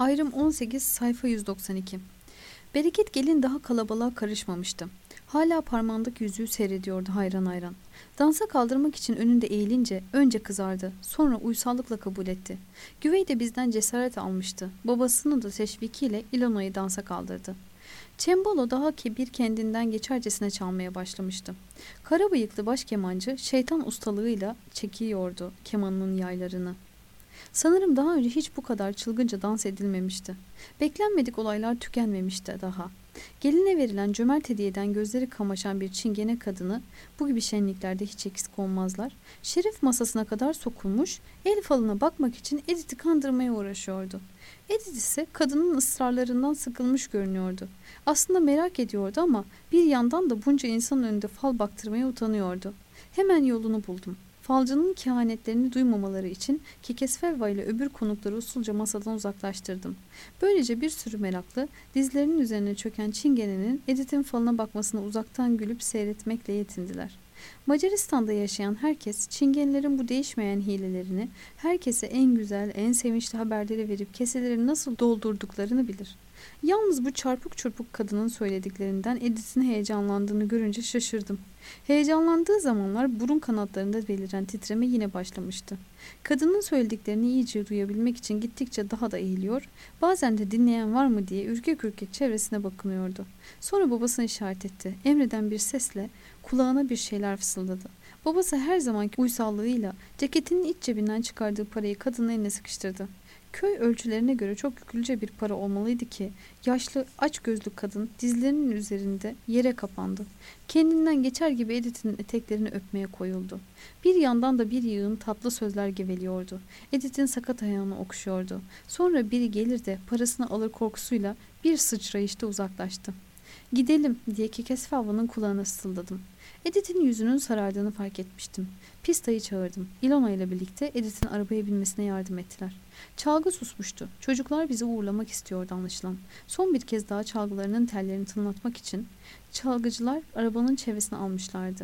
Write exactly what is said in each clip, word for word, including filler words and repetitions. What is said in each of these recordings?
Ayrım on sekiz sayfa yüz doksan iki. Bereket gelin daha kalabalığa karışmamıştı. Hala parmağındaki yüzüğü seyrediyordu hayran hayran. Dansa kaldırmak için önünde eğilince önce kızardı, sonra uysallıkla kabul etti. Güvey de bizden cesaret almıştı. Babasının da teşvikiyle İlona'yı dansa kaldırdı. Cembalo daha ki bir kendinden geçercesine çalmaya başlamıştı. Kara bıyıklı baş kemancı şeytan ustalığıyla çekiyordu kemanının yaylarını. Sanırım daha önce hiç bu kadar çılgınca dans edilmemişti. Beklenmedik olaylar tükenmemişti daha. Geline verilen cömert hediyeden gözleri kamaşan bir çingene kadını, bu gibi şenliklerde hiç eksik olmazlar, şerif masasına kadar sokulmuş, el falına bakmak için Edith'i kandırmaya uğraşıyordu. Edith ise kadının ısrarlarından sıkılmış görünüyordu. Aslında merak ediyordu ama bir yandan da bunca insanın önünde fal baktırmaya utanıyordu. Hemen yolunu buldum. Falcının kehanetlerini duymamaları için Kekesfelva ile öbür konukları usulca masadan uzaklaştırdım. Böylece bir sürü meraklı, dizlerinin üzerine çöken çingenenin Edith'in falına bakmasına uzaktan gülüp seyretmekle yetindiler. Macaristan'da yaşayan herkes çingenelerin bu değişmeyen hilelerini, herkese en güzel, en sevinçli haberleri verip keseleri nasıl doldurduklarını bilir. Yalnız bu çarpık çırpık kadının söylediklerinden Edith'in heyecanlandığını görünce şaşırdım. Heyecanlandığı zamanlar burun kanatlarında beliren titreme yine başlamıştı. Kadının söylediklerini iyice duyabilmek için gittikçe daha da eğiliyor, bazen de dinleyen var mı diye ürkek ürkek çevresine bakınıyordu. Sonra babasını işaret etti. Emreden bir sesle kulağına bir şeyler fısıldadı. Babası her zamanki uysallığıyla ceketinin iç cebinden çıkardığı parayı kadının eline sıkıştırdı. Köy ölçülerine göre çok yüklüce bir para olmalıydı ki yaşlı aç gözlü kadın dizlerinin üzerinde yere kapandı. Kendinden geçer gibi Edith'in eteklerini öpmeye koyuldu. Bir yandan da bir yığın tatlı sözler geveliyordu. Edith'in sakat ayağını okşuyordu. Sonra biri gelir de parasını alır korkusuyla bir sıçrayışta uzaklaştı. "Gidelim," diye Kekesfelva'nın kulağına sızıldadım. Edith'in yüzünün sarardığını fark etmiştim. Pista'yı çağırdım. Ilona ile birlikte Edith'in arabaya binmesine yardım ettiler. Çalgı susmuştu. Çocuklar bizi uğurlamak istiyordu anlaşılan. Son bir kez daha çalgılarının tellerini tınlatmak için çalgıcılar arabanın çevresine almışlardı.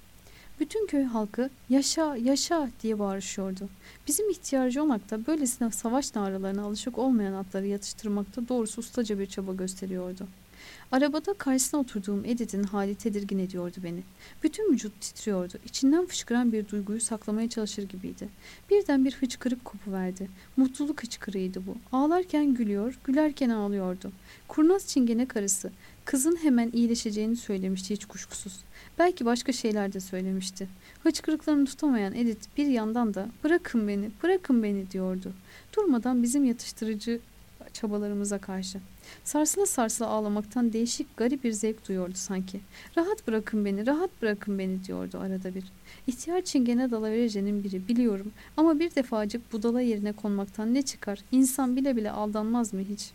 Bütün köy halkı "Yaşa, yaşa!" diye bağırışıyordu. Bizim ihtiyar Jonak da böylesine savaş naralarına alışık olmayan atları yatıştırmakta doğrusu ustaca bir çaba gösteriyordu. Arabada karşısına oturduğum Edith'in hali tedirgin ediyordu beni. Bütün vücut titriyordu. İçinden fışkıran bir duyguyu saklamaya çalışır gibiydi. Birden bir hıçkırık kopuverdi. Mutluluk hıçkırığıydı bu. Ağlarken gülüyor, gülerken ağlıyordu. Kurnaz çingene karısı, kızın hemen iyileşeceğini söylemişti hiç kuşkusuz. Belki başka şeyler de söylemişti. Hıçkırıklarını tutamayan Edith bir yandan da "Bırakın beni, bırakın beni," diyordu. Durmadan bizim yatıştırıcı çabalarımıza karşı. Sarsıla sarsıla ağlamaktan değişik garip bir zevk duyuyordu sanki. "Rahat bırakın beni, rahat bırakın beni," diyordu arada bir. İhtiyar çingene dalaverecenin biri, biliyorum, ama bir defacık budala yerine konmaktan ne çıkar? İnsan bile bile aldanmaz mı hiç?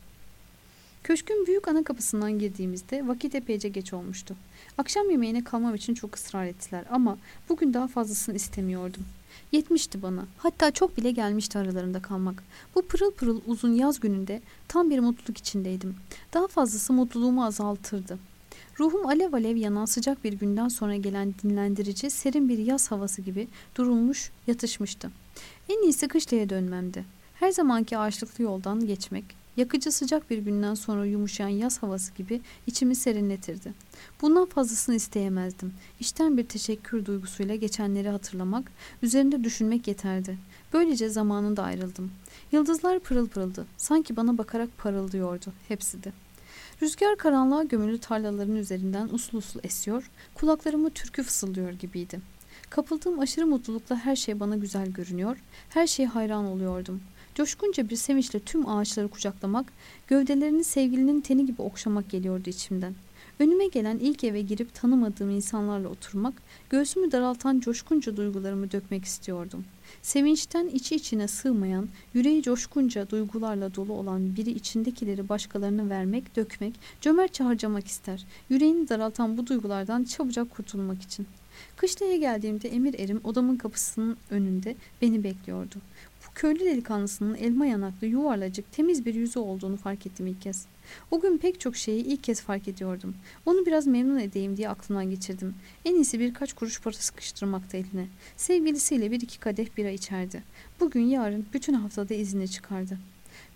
Köşkün büyük ana kapısından girdiğimizde vakit epeyce geç olmuştu. Akşam yemeğine kalmam için çok ısrar ettiler ama bugün daha fazlasını istemiyordum. Yetmişti bana. Hatta çok bile gelmişti aralarında kalmak. Bu pırıl pırıl uzun yaz gününde tam bir mutluluk içindeydim. Daha fazlası mutluluğumu azaltırdı. Ruhum alev alev yanan sıcak bir günden sonra gelen dinlendirici, serin bir yaz havası gibi durulmuş, yatışmıştı. En iyisi kışlaya dönmemdi. Her zamanki ağaçlıklı yoldan geçmek, yakıcı sıcak bir günden sonra yumuşayan yaz havası gibi içimi serinletirdi. Bundan fazlasını isteyemezdim. İçten bir teşekkür duygusuyla geçenleri hatırlamak, üzerinde düşünmek yeterdi. Böylece zamanında ayrıldım. Yıldızlar pırıl pırıldı. Sanki bana bakarak parıldıyordu hepsi de. Rüzgar karanlığa gömülü tarlaların üzerinden usul usul esiyor, kulaklarıma türkü fısıldıyor gibiydi. Kapıldığım aşırı mutlulukla her şey bana güzel görünüyor, her şeye hayran oluyordum. Coşkunca bir sevinçle tüm ağaçları kucaklamak, gövdelerini sevgilinin teni gibi okşamak geliyordu içimden. Önüme gelen ilk eve girip tanımadığım insanlarla oturmak, göğsümü daraltan coşkunca duygularımı dökmek istiyordum. Sevinçten içi içine sığmayan, yüreği coşkunca duygularla dolu olan biri içindekileri başkalarına vermek, dökmek, cömertçe harcamak ister. Yüreğini daraltan bu duygulardan çabucak kurtulmak için. Kışlaya geldiğimde emir erim odamın kapısının önünde beni bekliyordu. Bu köylü delikanlısının elma yanaklı, yuvarlacık, temiz bir yüzü olduğunu fark ettim ilk kez. O gün pek çok şeyi ilk kez fark ediyordum. Onu biraz memnun edeyim diye aklımdan geçirdim. En iyisi birkaç kuruş para sıkıştırmakta eline. Sevgilisiyle bir iki kadeh bira içerdi. Bugün yarın bütün haftada izine çıkardı.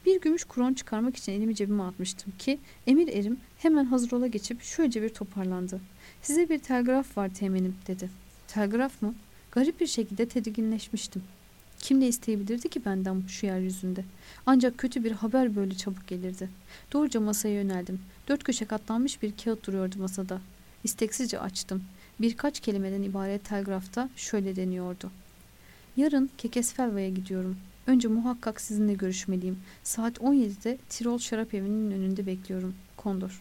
Bir gümüş kron çıkarmak için elimi cebime atmıştım ki emir erim hemen hazır ola geçip şöylece bir toparlandı. Size bir telgraf var teğmenim dedi. Telgraf mı? Garip bir şekilde tedirginleşmiştim. Kim ne isteyebilirdi ki benden şu yeryüzünde? Ancak kötü bir haber böyle çabuk gelirdi. Doğruca masaya yöneldim. Dört köşe katlanmış bir kağıt duruyordu masada. İsteksizce açtım. Birkaç kelimeden ibaret telgrafta şöyle deniyordu. Yarın Kekesfelva'ya gidiyorum. Önce muhakkak sizinle görüşmeliyim. Saat on yedide Tirol Şarap Evi'nin önünde bekliyorum. Kondor.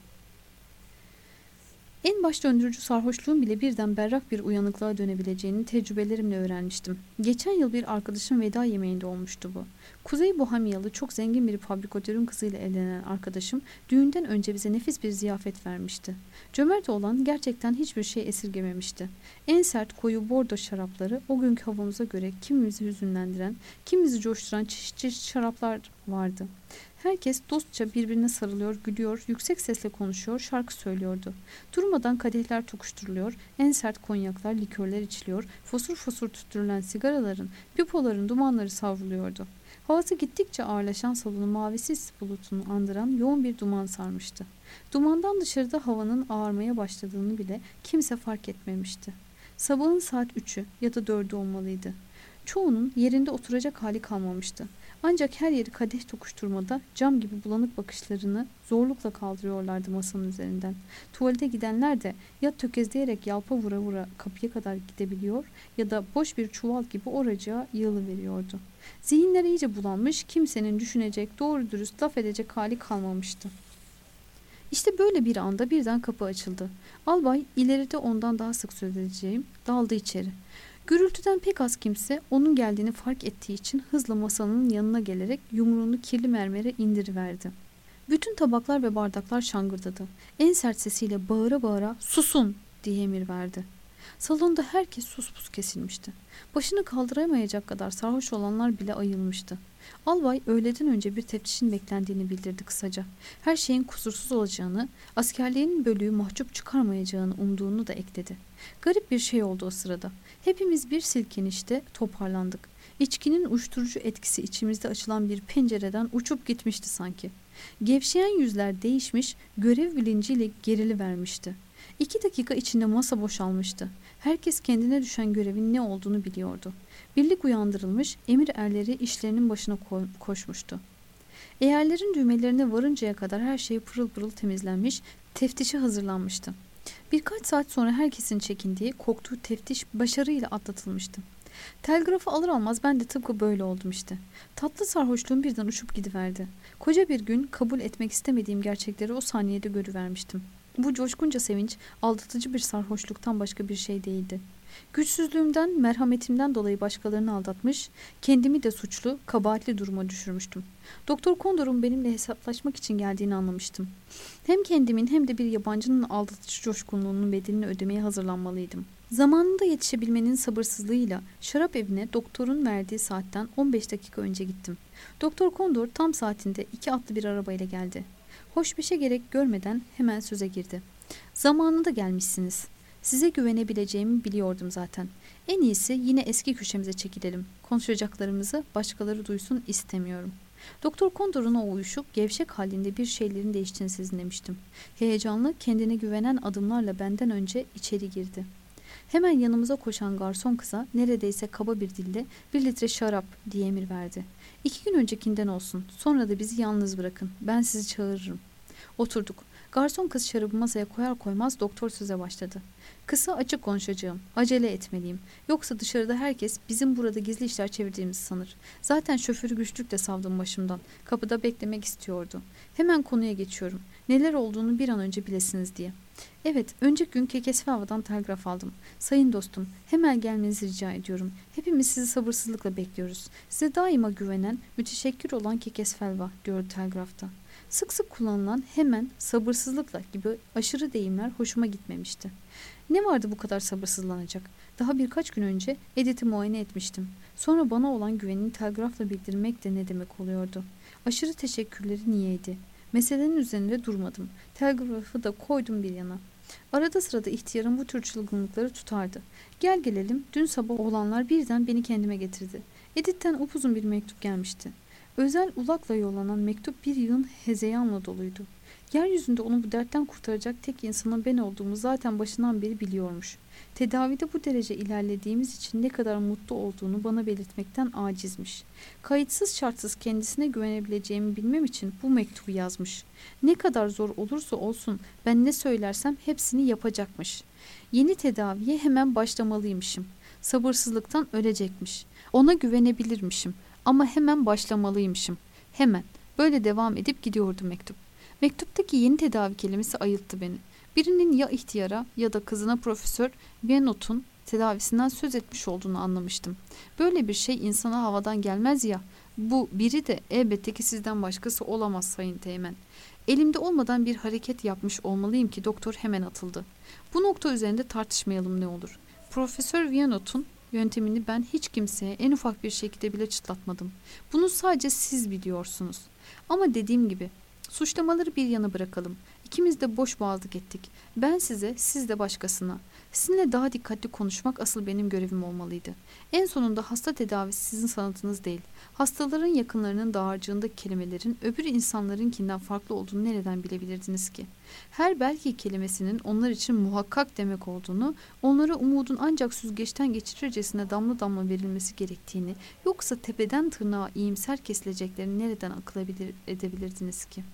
En baş döndürücü sarhoşluğun bile birden berrak bir uyanıklığa dönebileceğini tecrübelerimle öğrenmiştim. Geçen yıl bir arkadaşım veda yemeğinde olmuştu bu. Kuzey Bohemyalı çok zengin bir fabrikatörün kızıyla evlenen arkadaşım düğünden önce bize nefis bir ziyafet vermişti. Cömert olan gerçekten hiçbir şey esirgememişti. En sert koyu bordo şarapları o günkü havamıza göre kimimizi hüzünlendiren, kimimizi coşturan çeşit çeşit şaraplar vardı. Herkes dostça birbirine sarılıyor, gülüyor, yüksek sesle konuşuyor, şarkı söylüyordu. Durmadan kadehler tokuşturuluyor, en sert konyaklar, likörler içiliyor, fosur fosur tüttürülen sigaraların, pipoların dumanları savruluyordu. Havası gittikçe ağırlaşan salonu mavi sis bulutunu andıran yoğun bir duman sarmıştı. Dumandan dışarıda havanın ağarmaya başladığını bile kimse fark etmemişti. Sabahın saat üçü ya da dördü olmalıydı. Çoğunun yerinde oturacak hali kalmamıştı. Ancak her yeri kadeh tokuşturmada cam gibi bulanık bakışlarını zorlukla kaldırıyorlardı masanın üzerinden. Tuvalete gidenler de ya tökezleyerek yalpa vura vura kapıya kadar gidebiliyor ya da boş bir çuval gibi oracığa yığılıveriyordu. Zihinler iyice bulanmış, kimsenin düşünecek, doğru dürüst laf edecek hali kalmamıştı. İşte böyle bir anda birden kapı açıldı. Albay, ileride ondan daha sık söz edeceğim, daldı içeri. Gürültüden pek az kimse onun geldiğini fark ettiği için hızla masanın yanına gelerek yumruğunu kirli mermere indiriverdi. Bütün tabaklar ve bardaklar şangırdadı. En sert sesiyle bağıra bağıra "Susun!" diye emir verdi. Salonda herkes suspus kesilmişti. Başını kaldıramayacak kadar sarhoş olanlar bile ayılmıştı. Albay öğleden önce bir teftişin beklendiğini bildirdi kısaca. Her şeyin kusursuz olacağını, askerliğin bölüğü mahcup çıkarmayacağını umduğunu da ekledi. Garip bir şey oldu o sırada. Hepimiz bir silkinişte toparlandık. İçkinin uyuşturucu etkisi içimizde açılan bir pencereden uçup gitmişti sanki. Gevşeyen yüzler değişmiş, görev bilinciyle gerilivermişti. İki dakika içinde masa boşalmıştı. Herkes kendine düşen görevin ne olduğunu biliyordu. Birlik uyandırılmış, emir erleri işlerinin başına ko- koşmuştu. Eğerlerin düğmelerine varıncaya kadar her şey pırıl pırıl temizlenmiş, teftişe hazırlanmıştı. Birkaç saat sonra herkesin çekindiği, korktuğu teftiş başarıyla atlatılmıştı. Telgrafı alır almaz ben de tıpkı böyle oldum işte. Tatlı sarhoşluğum birden uçup gidiverdi. Koca bir gün kabul etmek istemediğim gerçekleri o saniyede görüvermiştim. Bu coşkunca sevinç aldatıcı bir sarhoşluktan başka bir şey değildi. Güçsüzlüğümden, merhametimden dolayı başkalarını aldatmış, kendimi de suçlu, kabahatli duruma düşürmüştüm. Doktor Kondor'un benimle hesaplaşmak için geldiğini anlamıştım. Hem kendimin hem de bir yabancının aldatıcı coşkunluğunun bedelini ödemeye hazırlanmalıydım. Zamanında yetişebilmenin sabırsızlığıyla şarap evine doktorun verdiği saatten on beş dakika önce gittim. Doktor Kondor tam saatinde iki atlı bir arabayla geldi. Hoşbeşe gerek görmeden hemen söze girdi. Zamanında gelmişsiniz. Size güvenebileceğimi biliyordum zaten. En iyisi yine eski köşemize çekilelim. Konuşacaklarımızı başkaları duysun istemiyorum. Doktor Kondor'un o uyuşuk, gevşek halinde bir şeylerin değiştiğini sezinlemiştim. Heyecanlı, kendine güvenen adımlarla benden önce içeri girdi. Hemen yanımıza koşan garson kıza neredeyse kaba bir dille bir litre şarap diye emir verdi. İki gün öncekinden olsun. Sonra da bizi yalnız bırakın. Ben sizi çağırırım. Oturduk. Garson kız şarabı masaya koyar koymaz doktor söze başladı. Kısa açık konuşacağım. Acele etmeliyim. Yoksa dışarıda herkes bizim burada gizli işler çevirdiğimizi sanır. Zaten şoförü güçlükle savdım başımdan. Kapıda beklemek istiyordu. Hemen konuya geçiyorum. Neler olduğunu bir an önce bilesiniz diye. Evet, önceki gün Kekesfelva'dan telgraf aldım. Sayın dostum, hemen gelmenizi rica ediyorum. Hepimiz sizi sabırsızlıkla bekliyoruz. Size daima güvenen, müteşekkir olan Kekesfelva diyordu telgrafta. Sık sık kullanılan hemen, sabırsızlıkla gibi aşırı deyimler hoşuma gitmemişti. Ne vardı bu kadar sabırsızlanacak? Daha birkaç gün önce Edith'i muayene etmiştim. Sonra bana olan güvenini telgrafla bildirmek de ne demek oluyordu? Aşırı teşekkürleri niyeydi? Meselenin üzerinde durmadım. Telgrafı da koydum bir yana. Arada sırada ihtiyarın bu tür çılgınlıkları tutardı. Gel gelelim dün sabah olanlar birden beni kendime getirdi. Edith'ten upuzun bir mektup gelmişti. Özel ulakla yollanan mektup bir yığın hezeyanla doluydu. Yeryüzünde onu bu dertten kurtaracak tek insanın ben olduğumu zaten başından beri biliyormuş. Tedavide bu derece ilerlediğimiz için ne kadar mutlu olduğunu bana belirtmekten acizmiş. Kayıtsız şartsız kendisine güvenebileceğimi bilmem için bu mektubu yazmış. Ne kadar zor olursa olsun ben ne söylersem hepsini yapacakmış. Yeni tedaviye hemen başlamalıymışım. Sabırsızlıktan ölecekmiş. Ona güvenebilirmişim ama hemen başlamalıymışım. Hemen. Böyle devam edip gidiyordu mektup. Mektuptaki yeni tedavi kelimesi ayılttı beni. Birinin ya ihtiyara ya da kızına Profesör Vienot'un tedavisinden söz etmiş olduğunu anlamıştım. Böyle bir şey insana havadan gelmez ya. Bu biri de elbette ki sizden başkası olamaz Sayın Teğmen. Elimde olmadan bir hareket yapmış olmalıyım ki doktor hemen atıldı. Bu nokta üzerinde tartışmayalım ne olur. Profesör Vienot'un yöntemini ben hiç kimseye en ufak bir şekilde bile çıtlatmadım. Bunu sadece siz biliyorsunuz. Ama dediğim gibi suçlamaları bir yana bırakalım. İkimiz de boş boğazlık ettik. Ben size, siz de başkasına. Sizinle daha dikkatli konuşmak asıl benim görevim olmalıydı. En sonunda hasta tedavisi sizin sanatınız değil. Hastaların yakınlarının dağarcığındaki kelimelerin öbür insanlarınkinden farklı olduğunu nereden bilebilirdiniz ki? Her belki kelimesinin onlar için muhakkak demek olduğunu, onlara umudun ancak süzgeçten geçirircesine damla damla verilmesi gerektiğini, yoksa tepeden tırnağa iyimser kesileceklerini nereden akıl edebilirdiniz ki?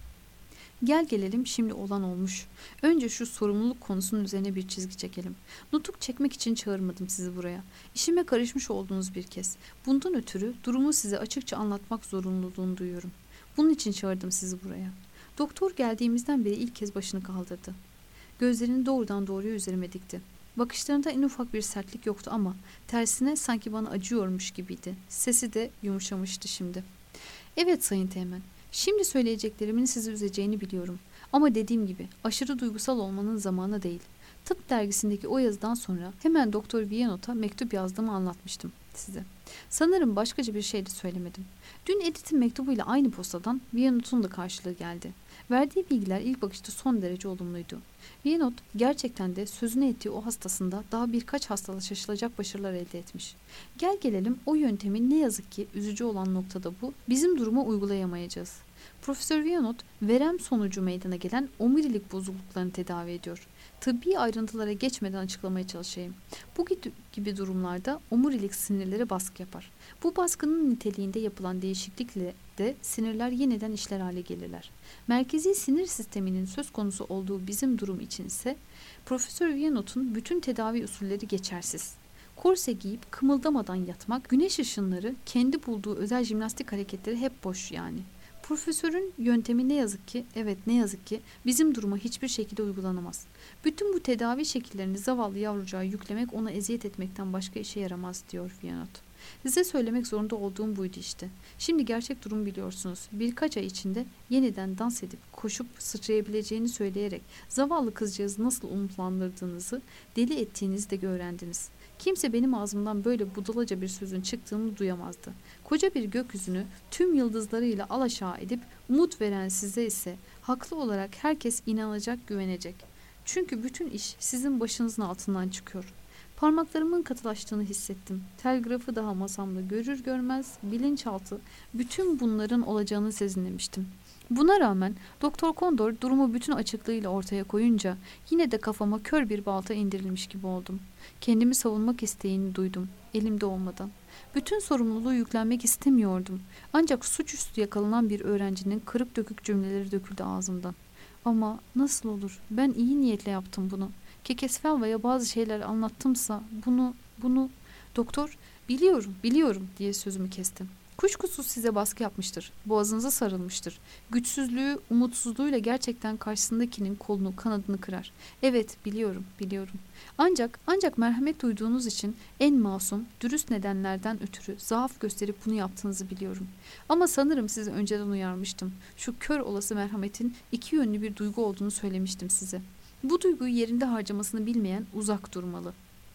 Gel gelelim şimdi olan olmuş. Önce şu sorumluluk konusunun üzerine bir çizgi çekelim. Nutuk çekmek için çağırmadım sizi buraya. İşime karışmış olduğunuz bir kez. Bundan ötürü durumu size açıkça anlatmak zorunluluğunu duyuyorum. Bunun için çağırdım sizi buraya. Doktor geldiğimizden beri ilk kez başını kaldırdı. Gözlerini doğrudan doğruya üzerime dikti. Bakışlarında en ufak bir sertlik yoktu ama tersine sanki bana acıyormuş gibiydi. Sesi de yumuşamıştı şimdi. Evet Sayın Teğmen. Şimdi söyleyeceklerimin sizi üzeceğini biliyorum. Ama dediğim gibi aşırı duygusal olmanın zamanı değil. Tıp dergisindeki o yazıdan sonra hemen Doktor Vienot'a mektup yazdığımı anlatmıştım size. Sanırım başkaca bir şey de söylemedim. Dün Edith'in mektubuyla aynı postadan Vienot'un da karşılığı geldi. Verdiği bilgiler ilk bakışta son derece olumluydu. Vienot gerçekten de sözünü ettiği o hastasında daha birkaç hastada şaşılacak başarılar elde etmiş. Gel gelelim o yöntemin ne yazık ki üzücü olan noktada bu, bizim duruma uygulayamayacağız. Profesör Vienot verem sonucu meydana gelen omurilik bozukluklarını tedavi ediyor. Tıbbi ayrıntılara geçmeden açıklamaya çalışayım. Bu gibi durumlarda omurilik sinirlere baskı yapar. Bu baskının niteliğinde yapılan değişiklikle de sinirler yeniden işler hale gelirler. Merkezi sinir sisteminin söz konusu olduğu bizim durum için ise Profesör Vienot'un bütün tedavi usulleri geçersiz. Korse giyip kımıldamadan yatmak, güneş ışınları, kendi bulduğu özel jimnastik hareketleri hep boş yani. Profesörün yöntemi ne yazık ki, evet ne yazık ki bizim duruma hiçbir şekilde uygulanamaz. Bütün bu tedavi şekillerini zavallı yavrucağa yüklemek ona eziyet etmekten başka işe yaramaz diyor Vienot. Size söylemek zorunda olduğum buydu işte. Şimdi gerçek durumu biliyorsunuz. Birkaç ay içinde yeniden dans edip koşup sıçrayabileceğini söyleyerek zavallı kızcağızı nasıl umutlandırdığınızı, deli ettiğinizi de öğrendiniz. Kimse benim ağzımdan böyle budalaca bir sözün çıktığını duyamazdı. Koca bir gökyüzünü tüm yıldızlarıyla alaşağı edip umut veren size ise haklı olarak herkes inanacak, güvenecek. Çünkü bütün iş sizin başınızın altından çıkıyor. Parmaklarımın katılaştığını hissettim. Telgrafı daha masamda görür görmez bilinçaltı bütün bunların olacağını sezinlemiştim. Buna rağmen Doktor Kondor durumu bütün açıklığıyla ortaya koyunca yine de kafama kör bir balta indirilmiş gibi oldum. Kendimi savunmak isteğini duydum, elimde olmadan. Bütün sorumluluğu yüklenmek istemiyordum. Ancak suçüstü yakalanan bir öğrencinin kırık dökük cümleleri döküldü ağzımdan. Ama nasıl olur? Ben iyi niyetle yaptım bunu. Kekesfelva'ya bazı şeyler anlattımsa bunu, bunu... Doktor, biliyorum, biliyorum diye sözümü kestim. Kuşkusuz size baskı yapmıştır. Boğazınıza sarılmıştır. Güçsüzlüğü, umutsuzluğuyla gerçekten karşısındakinin kolunu, kanadını kırar. Evet, biliyorum, biliyorum. Ancak, ancak merhamet duyduğunuz için en masum, dürüst nedenlerden ötürü zaaf gösterip bunu yaptığınızı biliyorum. Ama sanırım sizi önceden uyarmıştım. Şu kör olası merhametin iki yönlü bir duygu olduğunu söylemiştim size. Bu duyguyu yerinde harcamasını bilmeyen uzak durmalı.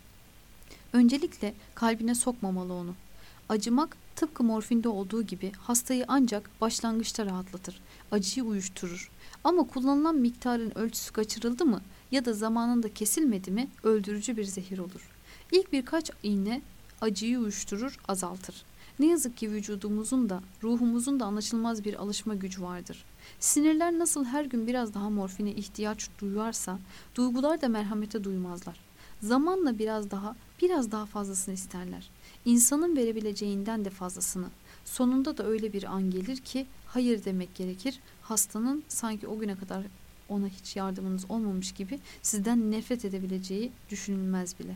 Öncelikle kalbine sokmamalı onu. Acımak tıpkı morfinde olduğu gibi hastayı ancak başlangıçta rahatlatır, acıyı uyuşturur. Ama kullanılan miktarın ölçüsü kaçırıldı mı ya da zamanında kesilmedi mi öldürücü bir zehir olur. İlk birkaç iğne acıyı uyuşturur, azaltır. Ne yazık ki vücudumuzun da ruhumuzun da anlaşılmaz bir alışma gücü vardır. Sinirler nasıl her gün biraz daha morfine ihtiyaç duyarsa, duygular da merhamete duymazlar. Zamanla biraz daha, biraz daha fazlasını isterler. İnsanın verebileceğinden de fazlasını. Sonunda da öyle bir an gelir ki hayır demek gerekir. Hastanın sanki o güne kadar ona hiç yardımınız olmamış gibi sizden nefret edebileceği düşünülmez bile.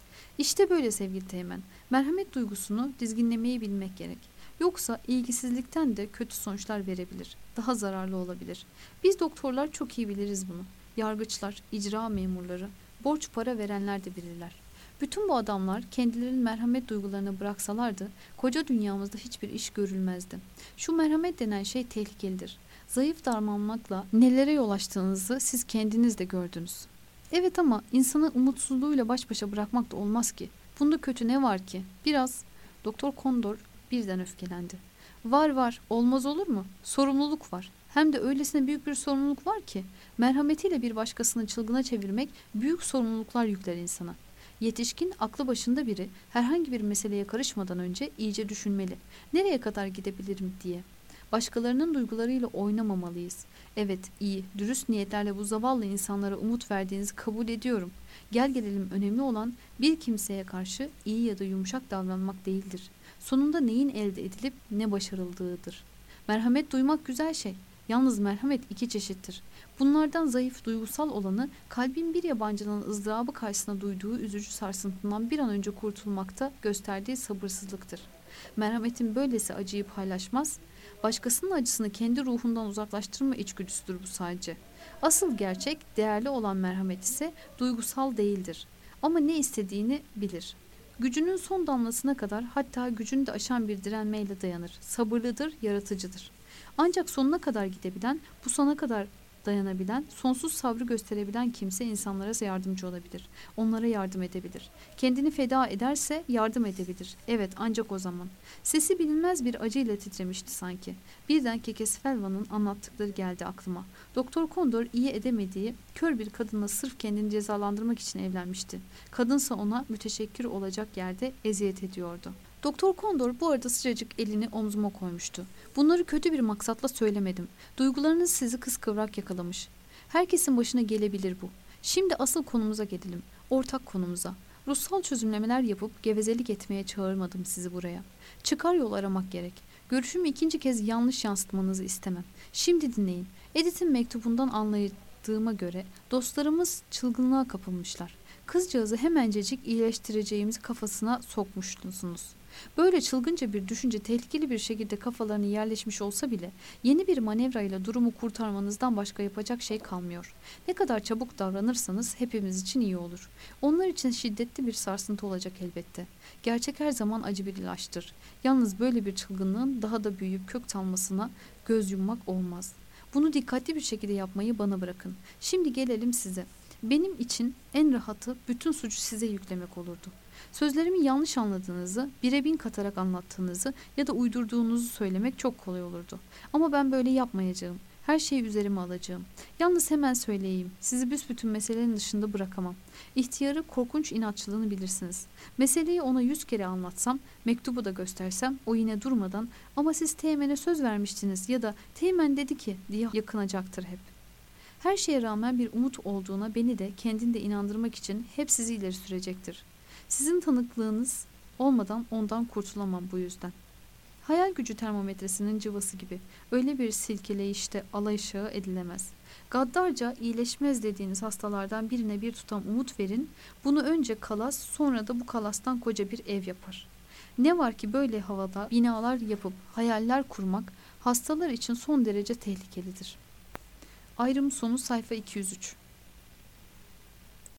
İşte böyle sevgili Teğmen. Merhamet duygusunu dizginlemeyi bilmek gerek. Yoksa ilgisizlikten de kötü sonuçlar verebilir. Daha zararlı olabilir. Biz doktorlar çok iyi biliriz bunu. Yargıçlar, icra memurları, borç para verenler de bilirler. Bütün bu adamlar kendilerinin merhamet duygularını bıraksalardı koca dünyamızda hiçbir iş görülmezdi. Şu merhamet denen şey tehlikelidir. Zayıf davranmakla nelere yol açtığınızı siz kendiniz de gördünüz. Evet ama insanı umutsuzluğuyla baş başa bırakmak da olmaz ki. Bunda kötü ne var ki? Biraz. Doktor Kondor birden öfkelendi. Var var, olmaz olur mu? Sorumluluk var. Hem de öylesine büyük bir sorumluluk var ki merhametiyle bir başkasını çılgına çevirmek büyük sorumluluklar yükler insana. Yetişkin, aklı başında biri herhangi bir meseleye karışmadan önce iyice düşünmeli. Nereye kadar gidebilirim diye. Başkalarının duygularıyla oynamamalıyız. Evet, iyi, dürüst niyetlerle bu zavallı insanlara umut verdiğinizi kabul ediyorum. Gel gelelim önemli olan bir kimseye karşı iyi ya da yumuşak davranmak değildir. Sonunda neyin elde edilip ne başarıldığıdır. Merhamet duymak güzel şey. Yalnız merhamet iki çeşittir. Bunlardan zayıf duygusal olanı kalbin bir yabancının ızdırabı karşısında duyduğu üzücü sarsıntından bir an önce kurtulmakta gösterdiği sabırsızlıktır. Merhametin böylesi acıyı paylaşmaz, başkasının acısını kendi ruhundan uzaklaştırma içgüdüsüdür bu sadece. Asıl gerçek, değerli olan merhamet ise duygusal değildir. Ama ne istediğini bilir. Gücünün son damlasına kadar hatta gücünü de aşan bir direnmeyle dayanır. Sabırlıdır, yaratıcıdır. Ancak sonuna kadar gidebilen, bu sona kadar dayanabilen, sonsuz sabrı gösterebilen kimse insanlara yardımcı olabilir. Onlara yardım edebilir. Kendini feda ederse yardım edebilir. Evet, ancak o zaman. Sesi bilinmez bir acıyla titremişti sanki. Birden Kekesfelva'nın anlattıkları geldi aklıma. Doktor Kondor iyi edemediği kör bir kadınla sırf kendini cezalandırmak için evlenmişti. Kadınsa ona müteşekkir olacak yerde eziyet ediyordu. Doktor Kondor bu arada sıcacık elini omzuma koymuştu. Bunları kötü bir maksatla söylemedim. Duygularınız sizi kıskıvrak yakalamış. Herkesin başına gelebilir bu. Şimdi asıl konumuza gelelim. Ortak konumuza. Ruhsal çözümlemeler yapıp gevezelik etmeye çağırmadım sizi buraya. Çıkar yol aramak gerek. Görüşümü ikinci kez yanlış yansıtmanızı istemem. Şimdi dinleyin. Edith'in mektubundan anladığıma göre dostlarımız çılgınlığa kapılmışlar. Kızcağızı hemencecik iyileştireceğimizi kafasına sokmuşsunuz. Böyle çılgınca bir düşünce tehlikeli bir şekilde kafalarına yerleşmiş olsa bile yeni bir manevrayla durumu kurtarmanızdan başka yapacak şey kalmıyor. Ne kadar çabuk davranırsanız hepimiz için iyi olur. Onlar için şiddetli bir sarsıntı olacak elbette. Gerçek her zaman acı bir ilaçtır. Yalnız böyle bir çılgınlığın daha da büyüyüp kök salmasına göz yummak olmaz. Bunu dikkatli bir şekilde yapmayı bana bırakın. Şimdi gelelim size. Benim için en rahatı bütün suçu size yüklemek olurdu. Sözlerimi yanlış anladığınızı, bire bin katarak anlattığınızı ya da uydurduğunuzu söylemek çok kolay olurdu. Ama ben böyle yapmayacağım. Her şeyi üzerime alacağım. Yalnız hemen söyleyeyim. Sizi büsbütün meselenin dışında bırakamam. İhtiyarı korkunç inatçılığını bilirsiniz. Meseleyi ona yüz kere anlatsam, mektubu da göstersem o yine durmadan ama siz Teğmen'e söz vermiştiniz ya da Teğmen dedi ki diye yakınacaktır hep. Her şeye rağmen bir umut olduğuna beni de kendini de inandırmak için hep sizi ileri sürecektir. Sizin tanıklığınız olmadan ondan kurtulamam bu yüzden. Hayal gücü termometresinin cıvası gibi öyle bir silkeleyişte alaşağı edilemez. Gaddarca iyileşmez dediğiniz hastalardan birine bir tutam umut verin, bunu önce kalas sonra da bu kalastan koca bir ev yapar. Ne var ki böyle havada binalar yapıp hayaller kurmak hastalar için son derece tehlikelidir. Ayrım sonu sayfa iki yüz üç.